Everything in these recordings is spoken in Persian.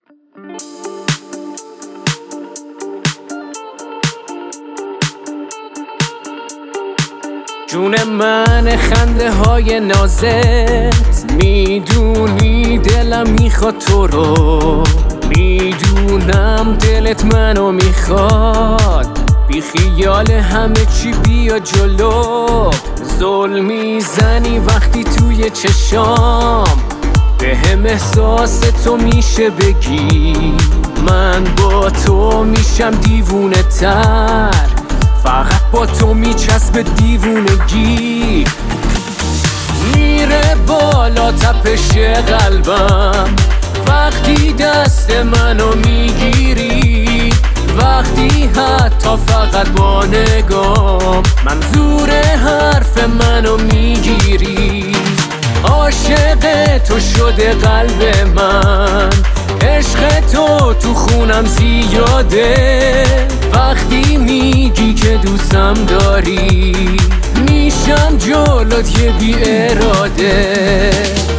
جون من خنده های نازت، میدونی دلم میخواد تو رو، میدونم دلت منو میخواد، بی خیال همه چی بیا جلو. ظلم میزنی وقتی توی چشام، به هم احساس تو میشه بگی من با تو میشم دیوونه تر، فقط با تو میچسبه دیوونگی. میره بالا تپش قلبم وقتی دست منو میگیری، وقتی حتی فقط با نگام منظور حرف منو میگیری. عاشق تو شده قلب من، عشق تو خونم زیاده، وقتی میگی که دوستم داری میشم جلوت یه بی اراده.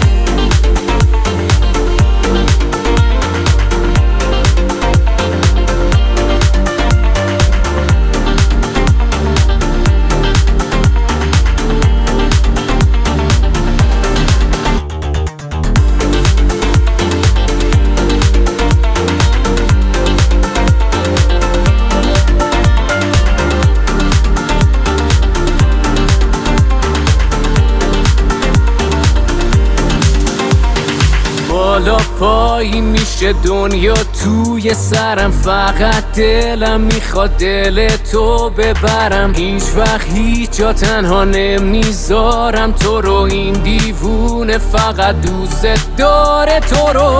بالا پایی میشه دنیا توی سرم، فقط دلم میخواد دل تو ببرم، هیچ وقت هیچ جا تنها نمیذارم تو رو، این دیوونه فقط دوست داره تو رو.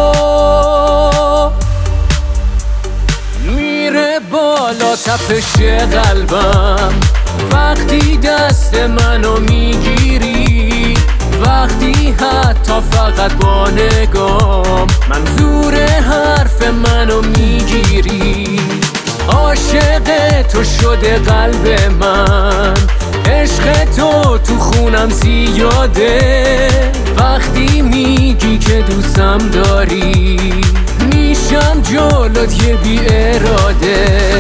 میره بالا تپش قلبم وقتی دست منو میگیری، وقتی حتی فقط با نگام منظور حرف منو میگیری. عاشق تو شده قلب من، عشق تو خونم زیاده، وقتی میگی که دوستم داری میشم جلوت یه بی اراده.